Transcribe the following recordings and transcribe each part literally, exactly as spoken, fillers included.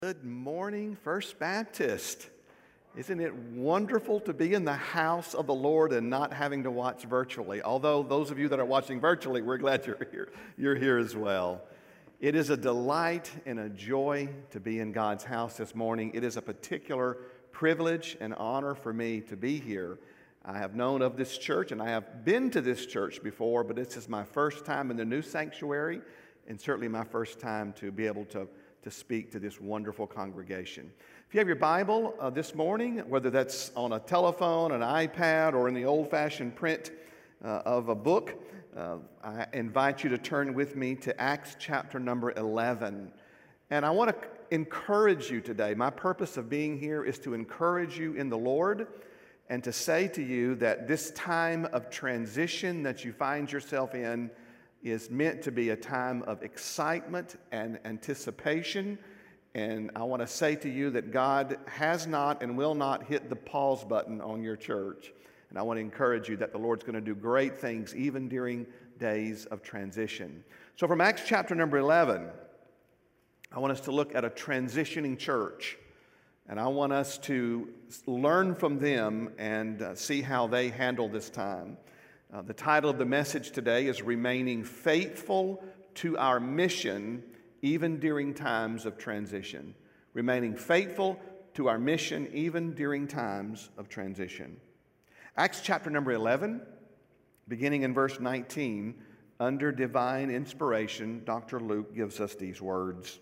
Good morning, First Baptist. Isn't it wonderful to be in the house of the Lord and not having to watch virtually? Although those of you that are watching virtually, we're glad you're here. You're here as well. It is a delight and a joy to be in God's house this morning. It is a particular privilege and honor for me to be here. I have known of this church and I have been to this church before, but this is my first time in the new sanctuary and certainly my first time to be able to to speak to this wonderful congregation. If you have your Bible uh, this morning, whether that's on a telephone, an iPad, or in the old-fashioned print uh, of a book, uh, I invite you to turn with me to Acts chapter number eleven. And I want to encourage you today. My purpose of being here is to encourage you in the Lord and to say to you that this time of transition that you find yourself in is meant to be a time of excitement and anticipation. And I want to say to you that God has not and will not hit the pause button on your church. And I want to encourage you that the Lord's going to do great things even during days of transition. So from Acts chapter number eleven, I want us to look at a transitioning church. And I want us to learn from them and uh, see how they handle this time. Uh, the title of the message today is Remaining Faithful to Our Mission Even During Times of Transition. Remaining faithful to our mission even during times of transition. Acts chapter number eleven, beginning in verse nineteen, under divine inspiration, Doctor Luke gives us these words.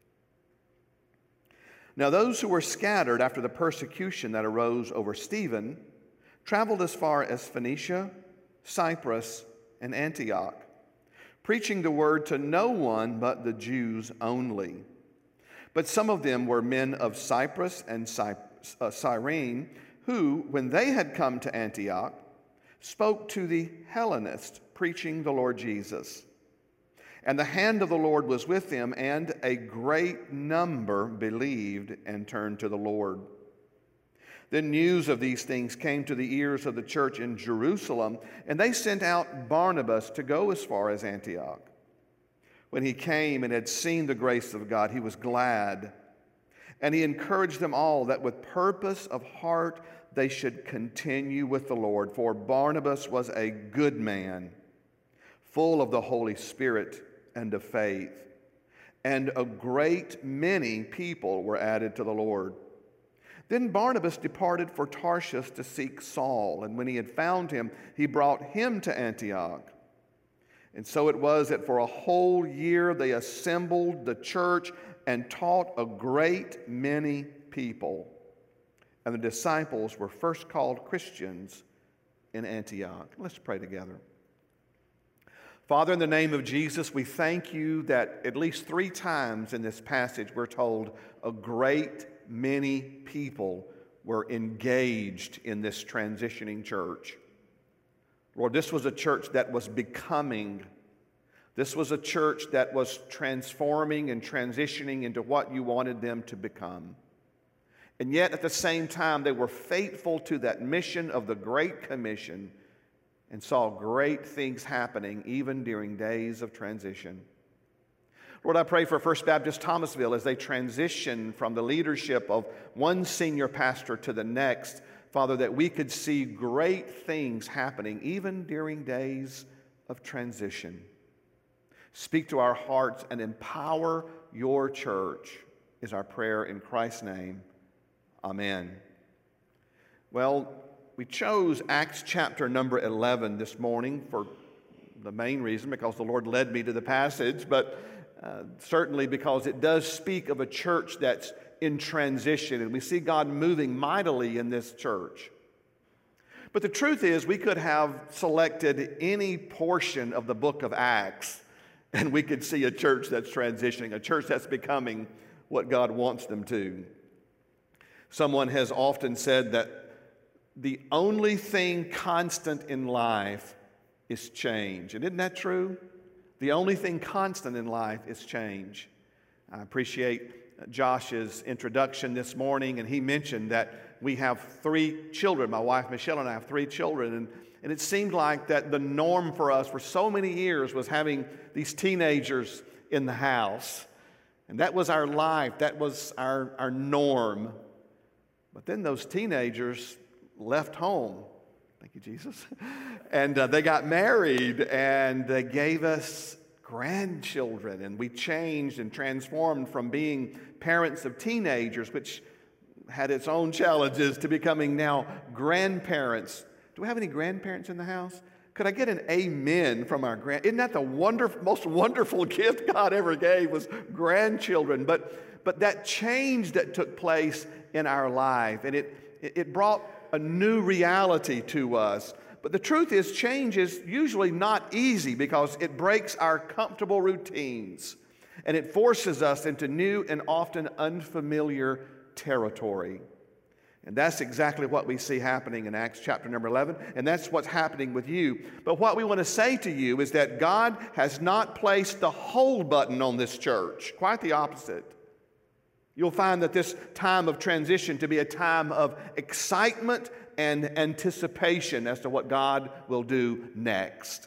Now those who were scattered after the persecution that arose over Stephen traveled as far as Phoenicia, Cyprus, and Antioch, preaching the word to no one but the Jews only. But some of them were men of Cyprus and Cy- uh, Cyrene, who, when they had come to Antioch, spoke to the Hellenists, preaching the Lord Jesus. And the hand of the Lord was with them, and a great number believed and turned to the Lord. Then news of these things came to the ears of the church in Jerusalem, and they sent out Barnabas to go as far as Antioch. When he came and had seen the grace of God, he was glad, and he encouraged them all that with purpose of heart they should continue with the Lord. For Barnabas was a good man, full of the Holy Spirit and of faith, and a great many people were added to the Lord. Then Barnabas departed for Tarshish to seek Saul, and when he had found him, he brought him to Antioch. And so it was that for a whole year they assembled the church and taught a great many people. And the disciples were first called Christians in Antioch. Let's pray together. Father, in the name of Jesus, we thank you that at least three times in this passage we're told a great many people were engaged in this transitioning church. Lord, this was a church that was becoming. This was a church that was transforming and transitioning into what you wanted them to become. And yet, at the same time, they were faithful to that mission of the Great Commission and saw great things happening even during days of transition. Lord, I pray for First Baptist Thomasville as they transition from the leadership of one senior pastor to the next, Father, that we could see great things happening even during days of transition. Speak to our hearts and empower your church is our prayer in Christ's name. Amen. Well, we chose Acts chapter number eleven this morning for the main reason because the Lord led me to the passage, but Uh, certainly because it does speak of a church that's in transition, and we see God moving mightily in this church. But the truth is, we could have selected any portion of the book of Acts, and we could see a church that's transitioning, a church that's becoming what God wants them to. Someone has often said that the only thing constant in life is change. And isn't that true? The only thing constant in life is change. I appreciate Josh's introduction this morning, and he mentioned that we have three children. My wife Michelle and I have three children, and, and it seemed like that the norm for us for so many years was having these teenagers in the house. And that was our life. That was our, our norm. But then those teenagers left home. Thank you, Jesus. And uh, they got married, and they gave us grandchildren. And we changed and transformed from being parents of teenagers, which had its own challenges, to becoming now grandparents. Do we have any grandparents in the house? Could I get an amen from our grand? Isn't that the wonderful, most wonderful gift God ever gave, was grandchildren? But but that change that took place in our life, and it it brought a new reality to us. But the truth is, change is usually not easy because it breaks our comfortable routines, and it forces us into new and often unfamiliar territory. And that's exactly what we see happening in Acts chapter number eleven, and that's what's happening with you. But what we want to say to you is that God has not placed the hold button on this church. Quite the opposite. You'll find that this time of transition to be a time of excitement and anticipation as to what God will do next.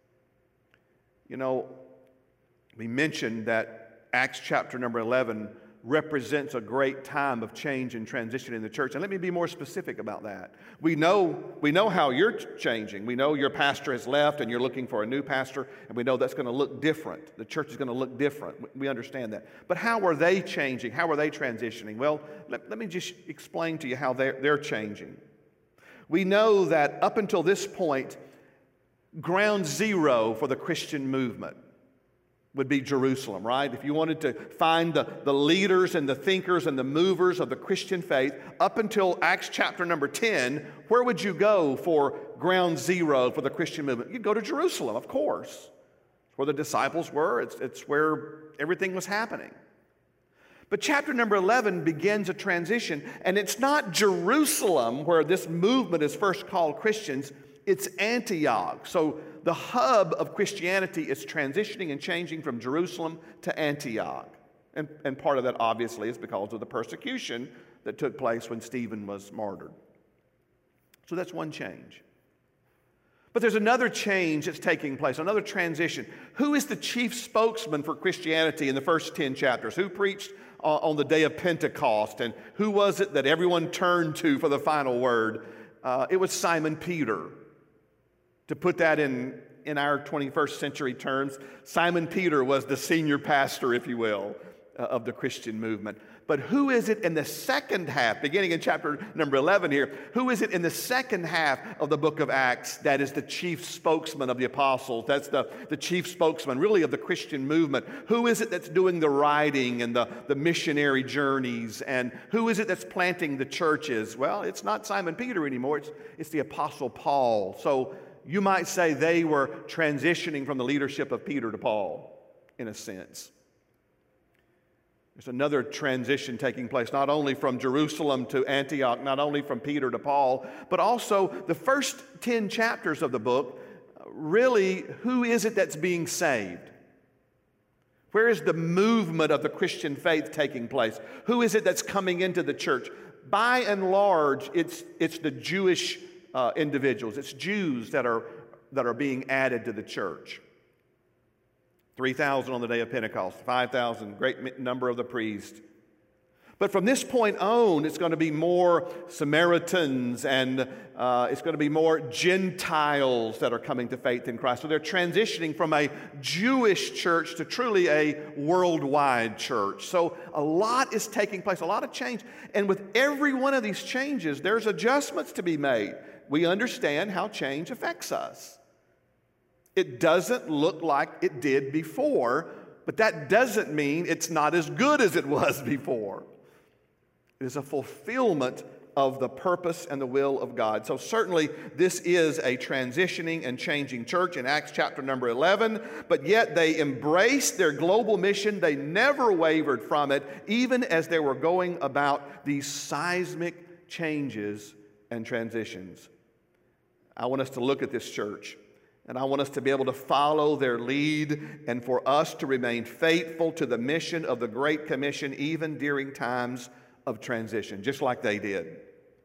You know, we mentioned that Acts chapter number eleven represents a great time of change and transition in the church. And let me be more specific about that. We know, we know how you're changing. We know your pastor has left and you're looking for a new pastor, and we know that's going to look different. The church is going to look different. We understand that. But how are they changing? How are they transitioning? Well, let, let me just explain to you how they're, they're changing. We know that up until this point, ground zero for the Christian movement would be Jerusalem, right? If you wanted to find the, the leaders and the thinkers and the movers of the Christian faith, up until Acts chapter number ten, where would you go for ground zero for the Christian movement? You'd go to Jerusalem, of course. It's where the disciples were. It's, it's where everything was happening. But chapter number eleven begins a transition, and it's not Jerusalem where this movement is first called Christians. It's Antioch. So the hub of Christianity is transitioning and changing from Jerusalem to Antioch. And, and part of that, obviously, is because of the persecution that took place when Stephen was martyred. So that's one change. But there's another change that's taking place, another transition. Who is the chief spokesman for Christianity in the first ten chapters? Who preached uh, on the day of Pentecost? And who was it that everyone turned to for the final word? Uh, it was Simon Peter. To put that in, in our twenty-first century terms, Simon Peter was the senior pastor, if you will, uh, of the Christian movement. But who is it in the second half, beginning in chapter number eleven here, who is it in the second half of the book of Acts that is the chief spokesman of the apostles? That's the, the chief spokesman, really, of the Christian movement. Who is it that's doing the writing and the, the missionary journeys? And who is it that's planting the churches? Well, it's not Simon Peter anymore. It's, it's the apostle Paul. So you might say they were transitioning from the leadership of Peter to Paul, in a sense. There's another transition taking place, not only from Jerusalem to Antioch, not only from Peter to Paul, but also the first ten chapters of the book. Really, who is it that's being saved? Where is the movement of the Christian faith taking place? Who is it that's coming into the church? By and large, it's, it's the Jewish Uh, individuals. It's Jews that are, that are being added to the church. three thousand on the day of Pentecost, five thousand, great number of the priests. But from this point on, it's going to be more Samaritans and uh, it's going to be more Gentiles that are coming to faith in Christ. So they're transitioning from a Jewish church to truly a worldwide church. So a lot is taking place, a lot of change. And with every one of these changes, there's adjustments to be made. We understand how change affects us. It doesn't look like it did before, but that doesn't mean it's not as good as it was before. It is a fulfillment of the purpose and the will of God. So certainly this is a transitioning and changing church in Acts chapter number eleven, but yet they embraced their global mission. They never wavered from it, even as they were going about these seismic changes and transitions. I want us to look at this church, and I want us to be able to follow their lead and for us to remain faithful to the mission of the Great Commission even during times of transition, just like they did.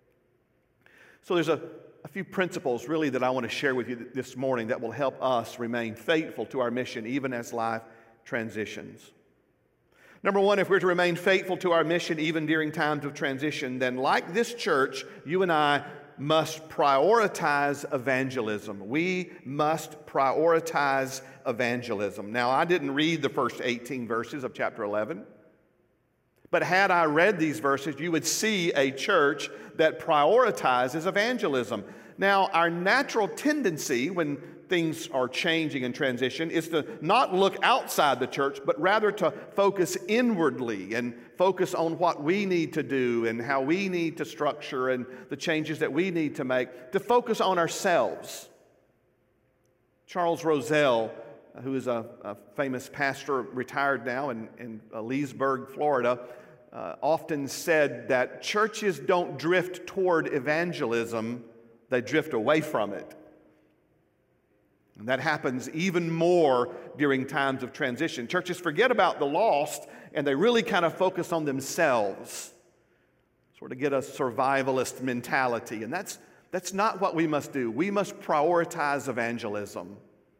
So there's a, a few principles really that I want to share with you this morning that will help us remain faithful to our mission even as life transitions. Number one, if we're to remain faithful to our mission even during times of transition, then like this church, you and I must prioritize evangelism. We must prioritize evangelism. Now, I didn't read the first eighteen verses of chapter eleven, but had I read these verses, you would see a church that prioritizes evangelism. Now, our natural tendency when things are changing and transition is to not look outside the church, but rather to focus inwardly and focus on what we need to do and how we need to structure and the changes that we need to make, to focus on ourselves. Charles Roselle, who is a, a famous pastor, retired now in, in uh, Leesburg, Florida, uh, often said that churches don't drift toward evangelism, they drift away from it. And that happens even more during times of transition. Churches forget about the lost and they really kind of focus on themselves, sort of get a survivalist mentality. And that's, that's not what we must do. We must prioritize evangelism.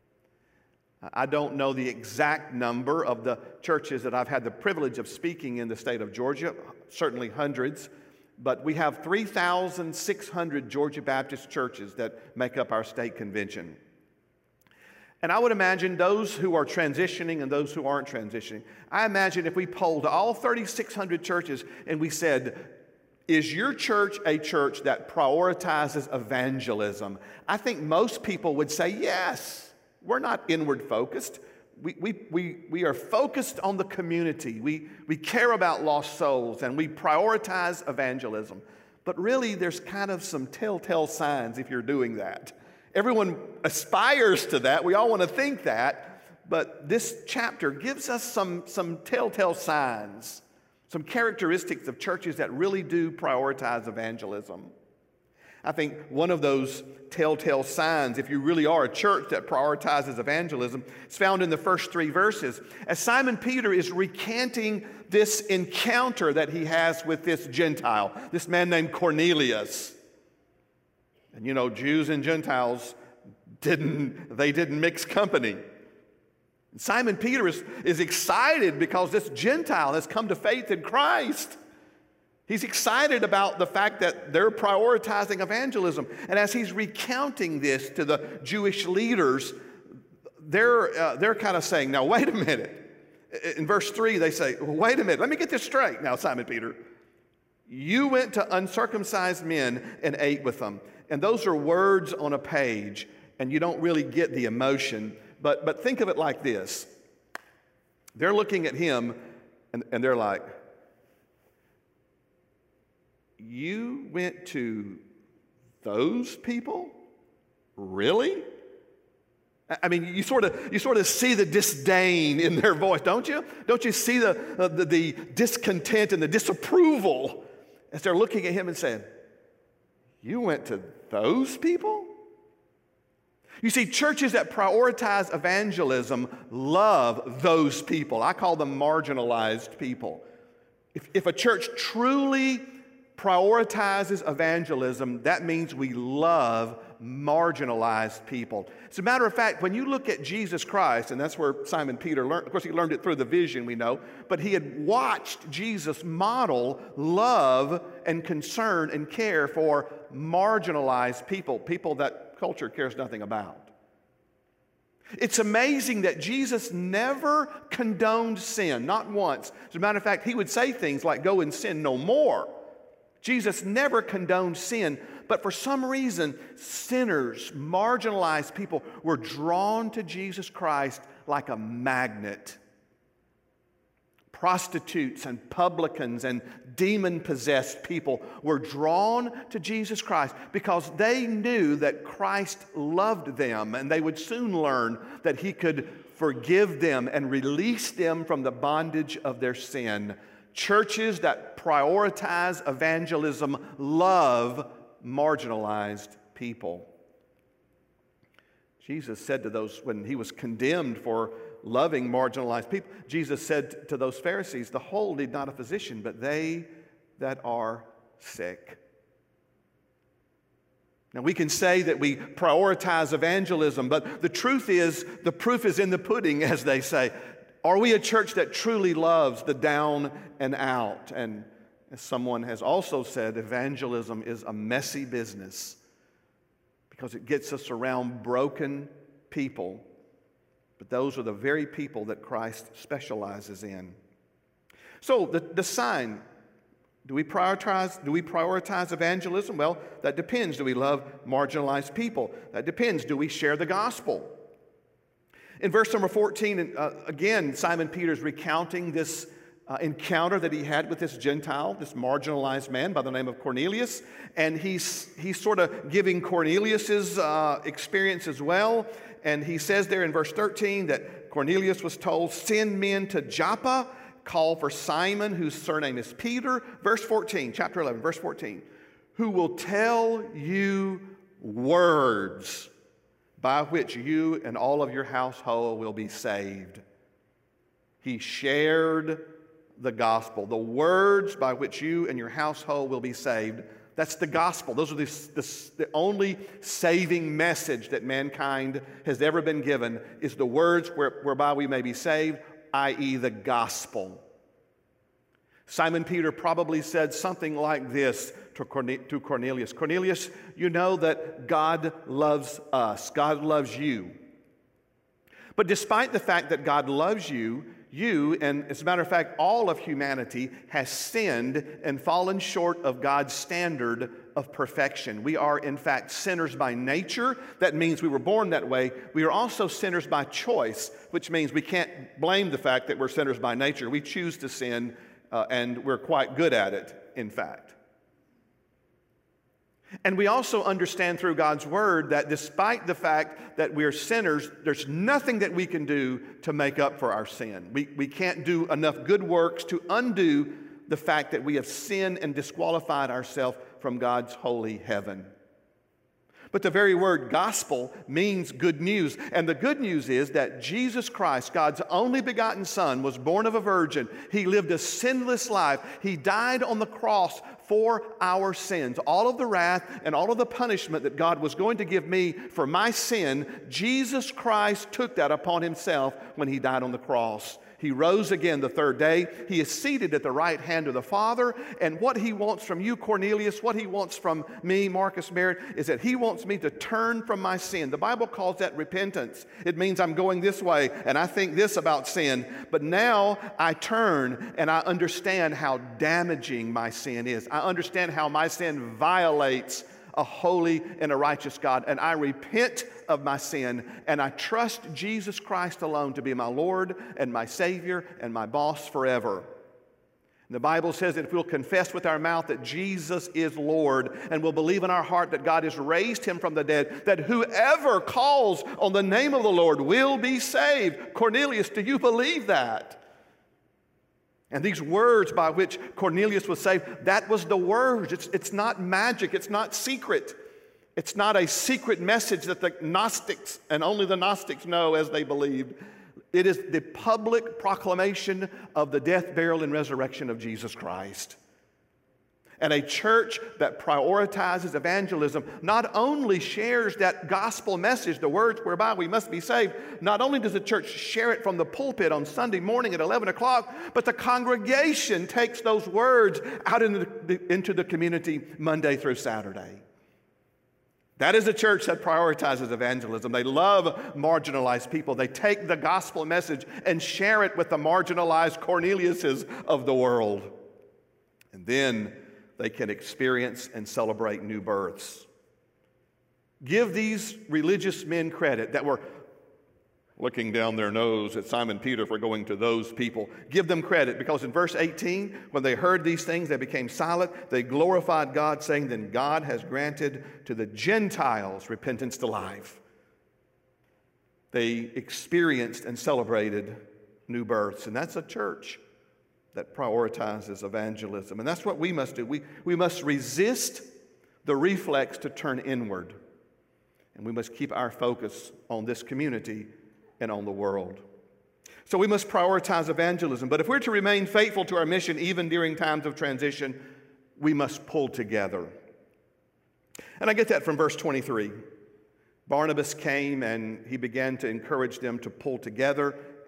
I don't know the exact number of the churches that I've had the privilege of speaking in the state of Georgia, certainly hundreds, but we have three thousand six hundred Georgia Baptist churches that make up our state convention. And I would imagine those who are transitioning and those who aren't transitioning, I imagine if we polled all three thousand six hundred churches and we said, is your church a church that prioritizes evangelism? I think most people would say yes. We're not inward focused. We, we, we, we are focused on the community. We, we care about lost souls and we prioritize evangelism. But really, there's kind of some telltale signs if you're doing that. Everyone aspires to that. We all want to think that. But this chapter gives us some, some telltale signs, some characteristics of churches that really do prioritize evangelism. I think one of those telltale signs, if you really are a church that prioritizes evangelism, is found in the first three verses. As Simon Peter is recanting this encounter that he has with this Gentile, this man named Cornelius. And you know, Jews and Gentiles didn't, they didn't mix company. And Simon Peter is, is excited because this Gentile has come to faith in Christ. He's excited about the fact that they're prioritizing evangelism. And as he's recounting this to the Jewish leaders, they're, uh, they're kind of saying, now, wait a minute. In verse three, they say, wait a minute, let me get this straight now, Simon Peter. You went to uncircumcised men and ate with them. And those are words on a page, and you don't really get the emotion. But, but think of it like this. They're looking at him, and, and they're like, you went to those people? Really? I mean, you sort of you sort of see the disdain in their voice, don't you? Don't you see the, uh, the, the discontent and the disapproval as they're looking at him and saying, you went to those people? You see, churches that prioritize evangelism love those people. I call them marginalized people. If, if a church truly prioritizes evangelism, that means we love marginalized people. As a matter of fact, when you look at Jesus Christ, and that's where Simon Peter learned, of course he learned it through the vision, we know, but he had watched Jesus model love and concern and care for marginalized people, people that culture cares nothing about. It's amazing that Jesus never condoned sin, not once. As a matter of fact, he would say things like, go and sin no more. Jesus never condoned sin, but for some reason, sinners, marginalized people were drawn to Jesus Christ like a magnet. Prostitutes and publicans and demon-possessed people were drawn to Jesus Christ because they knew that Christ loved them, and they would soon learn that he could forgive them and release them from the bondage of their sin. Churches that prioritize evangelism love marginalized people. Jesus said to those, when he was condemned for loving marginalized people, Jesus said to those Pharisees, the whole need not a physician, but they that are sick. Now, we can say that we prioritize evangelism, but the truth is, the proof is in the pudding, as they say. Are we a church that truly loves the down and out? And as someone has also said, evangelism is a messy business because it gets us around broken people. But those are the very people that Christ specializes in. So the, the sign, do we prioritize, do we prioritize evangelism? Well, that depends. Do we love marginalized people? That depends. Do we share the gospel? In verse number fourteen, uh, again, Simon Peter's recounting this uh, encounter that he had with this Gentile, this marginalized man by the name of Cornelius. And he's, he's sort of giving Cornelius's uh, experience as well. And he says there in verse thirteen that Cornelius was told, send men to Joppa, call for Simon, whose surname is Peter. Verse fourteen, chapter eleven, verse fourteen, who will tell you words by which you and all of your household will be saved. He shared the gospel. The words by which you and your household will be saved. That's the gospel. Those are the, the, the only saving message that mankind has ever been given is the words where, whereby we may be saved, that is the gospel. Simon Peter probably said something like this to Cornelius. Cornelius, you know that God loves us. God loves you. But despite the fact that God loves you, you, and as a matter of fact, all of humanity has sinned and fallen short of God's standard of perfection. We are, in fact, sinners by nature. That means we were born that way. We are also sinners by choice, which means we can't blame the fact that we're sinners by nature. We choose to sin, uh, and we're quite good at it, in fact. And we also understand through God's Word that despite the fact that we're sinners, there's nothing that we can do to make up for our sin. We, we can't do enough good works to undo the fact that we have sinned and disqualified ourselves from God's holy heaven. But the very word gospel means good news. And the good news is that Jesus Christ, God's only begotten Son, was born of a virgin. He lived a sinless life. He died on the cross for our sins. All of the wrath and all of the punishment that God was going to give me for my sin, Jesus Christ took that upon himself when he died on the cross. He rose again the third day. He is seated at the right hand of the Father. And what he wants from you, Cornelius, what he wants from me, Marcus Merritt, is that he wants me to turn from my sin. The Bible calls that repentance. It means I'm going this way and I think this about sin. But now I turn and I understand how damaging my sin is. I understand how my sin violates a holy and a righteous God. And I repent of my sin, and I trust Jesus Christ alone to be my Lord and my Savior and my boss forever. And the Bible says that if we'll confess with our mouth that Jesus is Lord, and we'll believe in our heart that God has raised him from the dead, that whoever calls on the name of the Lord will be saved. Cornelius, do you believe that? And these words by which Cornelius was saved, that was the words. It's, it's not magic. It's not secret. It's not a secret message that the Gnostics and only the Gnostics know as they believed. It is the public proclamation of the death, burial, and resurrection of Jesus Christ. And a church that prioritizes evangelism not only shares that gospel message, the words whereby we must be saved, not only does the church share it from the pulpit on Sunday morning at eleven o'clock, but the congregation takes those words out into the, into the community Monday through Saturday. That is a church that prioritizes evangelism. They love marginalized people. They take the gospel message and share it with the marginalized Corneliuses of the world. And then they can experience and celebrate new births. Give these religious men credit that were looking down their nose at Simon Peter for going to those people. Give them credit because in verse eighteen, when they heard these things, they became silent. They glorified God, saying, then God has granted to the Gentiles repentance to life. They experienced and celebrated new births, and that's a church that prioritizes evangelism. And that's what we must do. We, we must resist the reflex to turn inward. And we must keep our focus on this community and on the world. So we must prioritize evangelism. But if we're to remain faithful to our mission, even during times of transition, we must pull together. And I get that from verse twenty-three. Barnabas came and he began to encourage them to pull together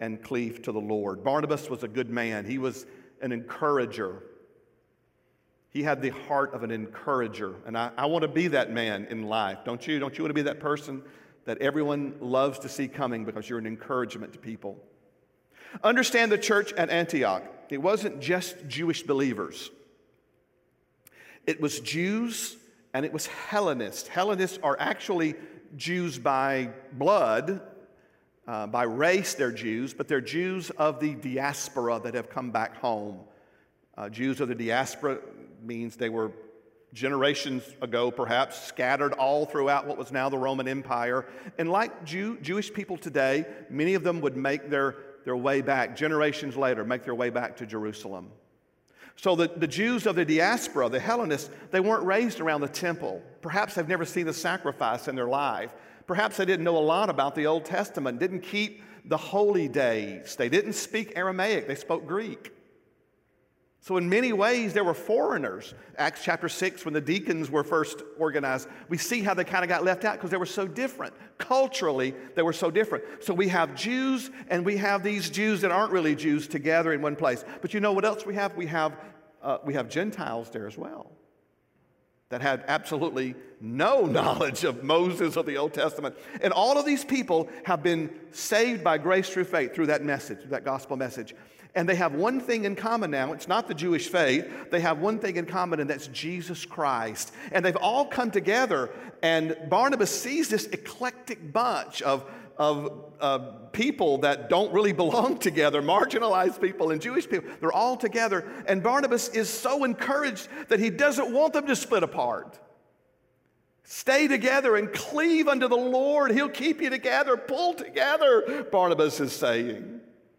and cleave to the Lord. Barnabas was a good man. He was an encourager. He had the heart of an encourager. And I, I want to be that man in life. Don't you? Don't you want to be that person that everyone loves to see coming because you're an encouragement to people? Understand the church at Antioch. It wasn't just Jewish believers. It was Jews and it was Hellenists. Hellenists are actually Jews by blood, uh, by race they're Jews, but they're Jews of the diaspora that have come back home. Uh, Jews of the diaspora means they were generations ago, perhaps, scattered all throughout what was now the Roman Empire. And like Jew, Jewish people today, many of them would make their, their way back, generations later, make their way back to Jerusalem. So the, the Jews of the diaspora, the Hellenists, they weren't raised around the temple. Perhaps they've never seen a sacrifice in their life. Perhaps they didn't know a lot about the Old Testament, didn't keep the holy days. They didn't speak Aramaic, they spoke Greek. So in many ways, they were foreigners. Acts chapter six, when the deacons were first organized, we see how they kind of got left out because they were so different. Culturally, they were so different. So we have Jews and we have these Jews that aren't really Jews together in one place. But you know what else we have? We have, uh, we have Gentiles there as well that had absolutely no knowledge of Moses or the Old Testament. And all of these people have been saved by grace through faith, through that message, through that gospel message. And they have one thing in common now. It's not the Jewish faith. They have one thing in common, and that's Jesus Christ. And they've all come together, and Barnabas sees this eclectic bunch of, of uh, people that don't really belong together, marginalized people and Jewish people. They're all together, and Barnabas is so encouraged that he doesn't want them to split apart. Stay together and cleave unto the Lord. He'll keep you together. Pull together, Barnabas is saying.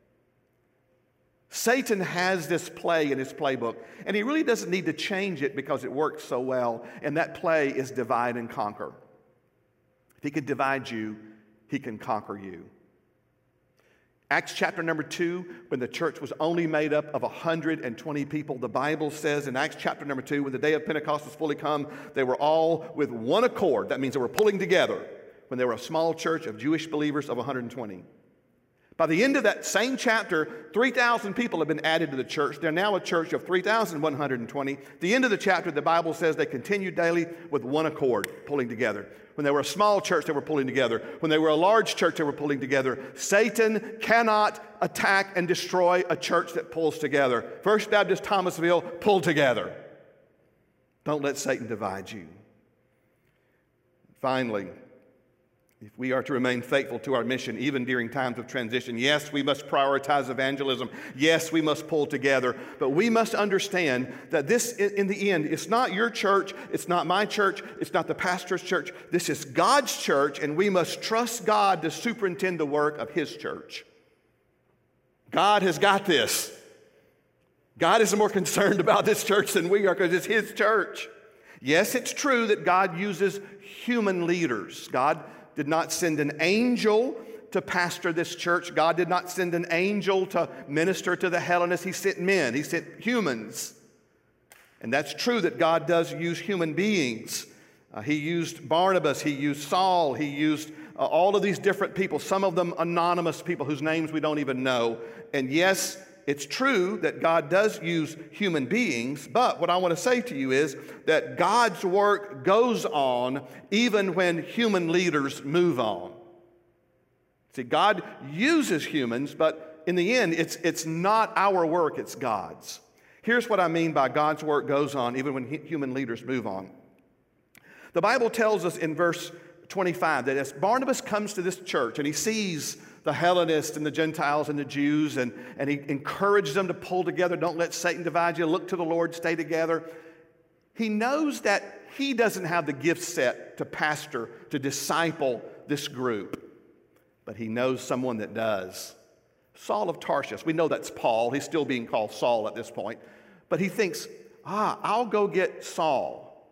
Satan has this play in his playbook, and he really doesn't need to change it because it works so well, and that play is divide and conquer. If he can divide you, he can conquer you. Acts chapter number two, when the church was only made up of one hundred twenty people, the Bible says in Acts chapter number two, when the day of Pentecost was fully come, they were all with one accord. That means they were pulling together when they were a small church of Jewish believers of one hundred twenty. By the end of that same chapter, three thousand people have been added to the church. They're now a church of three thousand one hundred twenty. At the end of the chapter, the Bible says they continued daily with one accord, pulling together. When they were a small church, they were pulling together. When they were a large church, they were pulling together. Satan cannot attack and destroy a church that pulls together. First Baptist Thomasville, pull together. Don't let Satan divide you. Finally, if we are to remain faithful to our mission, even during times of transition, yes, we must prioritize evangelism. Yes, we must pull together. But we must understand that this, in the end, it's not your church. It's not my church. It's not the pastor's church. This is God's church, and we must trust God to superintend the work of His church. God has got this. God is more concerned about this church than we are because it's His church. Yes, it's true that God uses human leaders. God did not send an angel to pastor this church. God did not send an angel to minister to the Hellenists. He sent men. He sent humans. And that's true that God does use human beings. Uh, he used Barnabas. He used Saul. He used uh, all of these different people, some of them anonymous people whose names we don't even know. And yes, it's true that God does use human beings, but what I want to say to you is that God's work goes on even when human leaders move on. See, God uses humans, but in the end, it's, it's not our work, it's God's. Here's what I mean by God's work goes on even when human leaders move on. The Bible tells us in verse twenty-five that as Barnabas comes to this church and he sees the Hellenists and the Gentiles and the Jews, and, and he encourages them to pull together. Don't let Satan divide you. Look to the Lord, stay together. He knows that he doesn't have the gift set to pastor, to disciple this group, but he knows someone that does. Saul of Tarsus, we know that's Paul. He's still being called Saul at this point, but he thinks, ah, I'll go get Saul.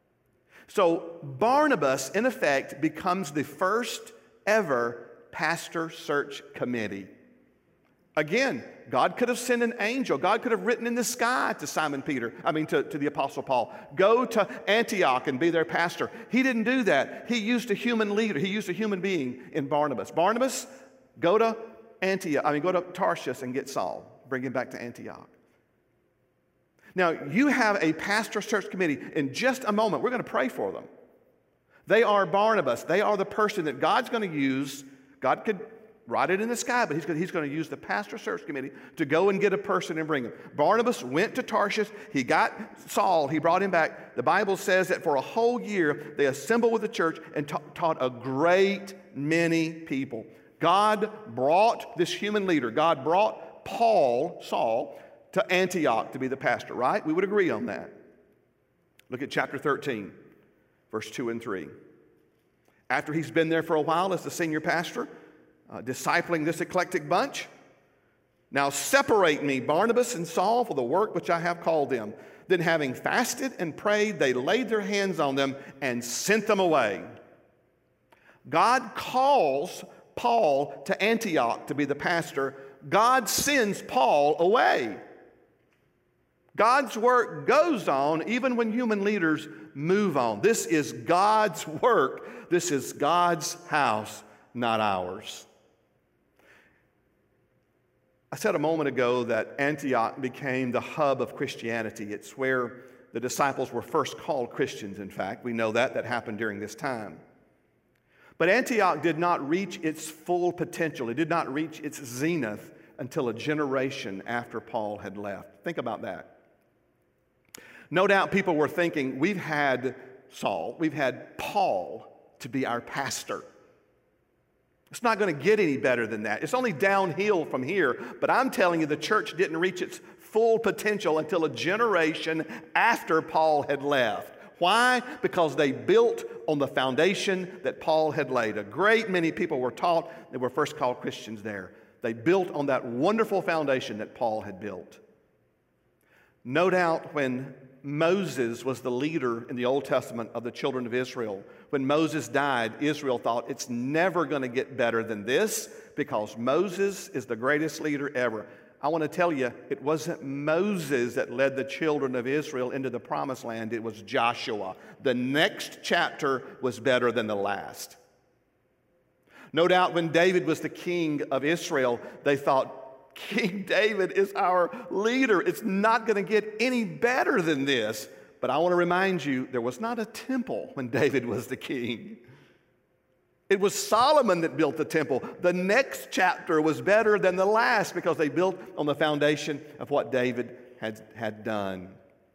So Barnabas, in effect, becomes the first ever pastor search committee. Again, God could have sent an angel. God could have written in the sky to Simon Peter, I mean to, to the Apostle Paul, go to Antioch and be their pastor. He didn't do that. He used a human leader. He used a human being in Barnabas. Barnabas, go to Antioch, I mean, go to Tarshish and get Saul. Bring him back to Antioch. Now, you have a pastor search committee. In just a moment, we're going to pray for them. They are Barnabas. They are the person that God's going to use. God could write it in the sky, but he's going, to, he's going to use the pastor search committee to go and get a person and bring him. Barnabas went to Tarshish. He got Saul. He brought him back. The Bible says that for a whole year, they assembled with the church and ta- taught a great many people. God brought this human leader. God brought Paul, Saul, to Antioch to be the pastor, right? We would agree on that. Look at chapter thirteen, verse two and three. After he's been there for a while as the senior pastor, Uh, discipling this eclectic bunch. Now separate me, Barnabas and Saul, for the work which I have called them. Then having fasted and prayed, they laid their hands on them and sent them away. God calls Paul to Antioch to be the pastor. God sends Paul away. God's work goes on even when human leaders move on. This is God's work. This is God's house, not ours. I said a moment ago that Antioch became the hub of Christianity. It's where the disciples were first called Christians, in fact. We know that. That happened during this time. But Antioch did not reach its full potential. It did not reach its zenith until a generation after Paul had left. Think about that. No doubt people were thinking, we've had Saul, we've had Paul to be our pastor. It's not going to get any better than that. It's only downhill from here. But I'm telling you, the church didn't reach its full potential until a generation after Paul had left. Why? Because they built on the foundation that Paul had laid. A great many people were taught that were first called Christians there. They built on that wonderful foundation that Paul had built. No doubt when Moses was the leader in the Old Testament of the children of Israel, when Moses died, Israel thought it's never going to get better than this because Moses is the greatest leader ever. I want to tell you, it wasn't Moses that led the children of Israel into the promised land. It was Joshua. The next chapter was better than the last. No doubt when David was the king of Israel, they thought, King David is our leader. It's not going to get any better than this. But I want to remind you, there was not a temple when David was the king. It was Solomon that built the temple. The next chapter was better than the last because they built on the foundation of what David had, had done.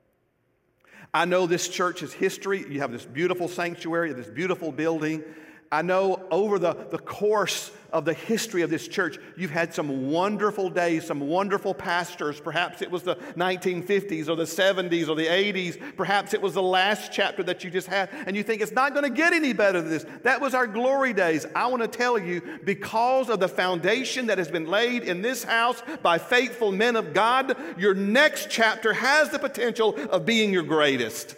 I know this church's history. You have this beautiful sanctuary, this beautiful building. I know over the, the course of the history of this church, you've had some wonderful days, some wonderful pastors. Perhaps it was the nineteen fifties or the seventies or the eighties. Perhaps it was the last chapter that you just had, and you think it's not going to get any better than this. That was our glory days. I want to tell you, because of the foundation that has been laid in this house by faithful men of God, your next chapter has the potential of being your greatest.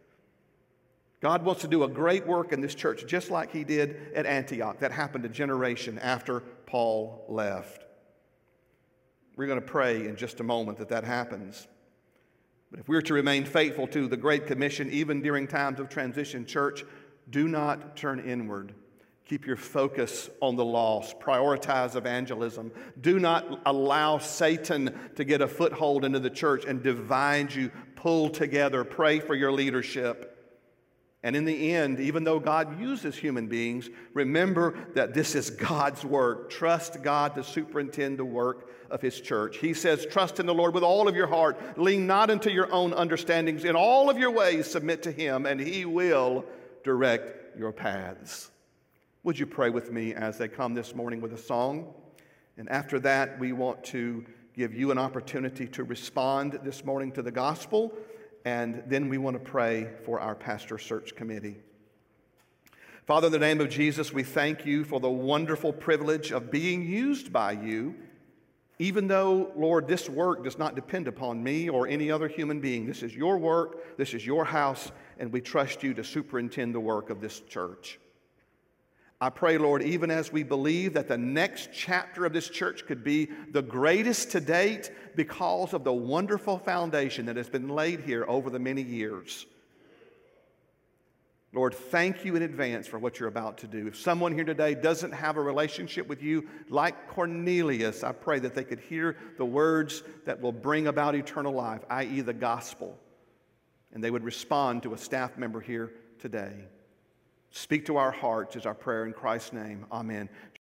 God wants to do a great work in this church, just like he did at Antioch. That happened a generation after Paul left. We're going to pray in just a moment that that happens. But if we're to remain faithful to the Great Commission, even during times of transition, church, do not turn inward. Keep your focus on the lost. Prioritize evangelism. Do not allow Satan to get a foothold into the church and divide you. Pull together. Pray for your leadership. And in the end, even though God uses human beings, remember that this is God's work. Trust God to superintend the work of his church. He says, trust in the Lord with all of your heart. Lean not into your own understandings. In all of your ways, submit to him, and he will direct your paths. Would you pray with me as they come this morning with a song? And after that, we want to give you an opportunity to respond this morning to the gospel. And then we want to pray for our pastor search committee. Father, in the name of Jesus, we thank you for the wonderful privilege of being used by you, even though, Lord, this work does not depend upon me or any other human being. This is your work, this is your house, and we trust you to superintend the work of this church. I pray, Lord, even as we believe that the next chapter of this church could be the greatest to date because of the wonderful foundation that has been laid here over the many years. Lord, thank you in advance for what you're about to do. If someone here today doesn't have a relationship with you like Cornelius, I pray that they could hear the words that will bring about eternal life, that is the gospel, and they would respond to a staff member here today. Speak to our hearts is our prayer in Christ's name. Amen.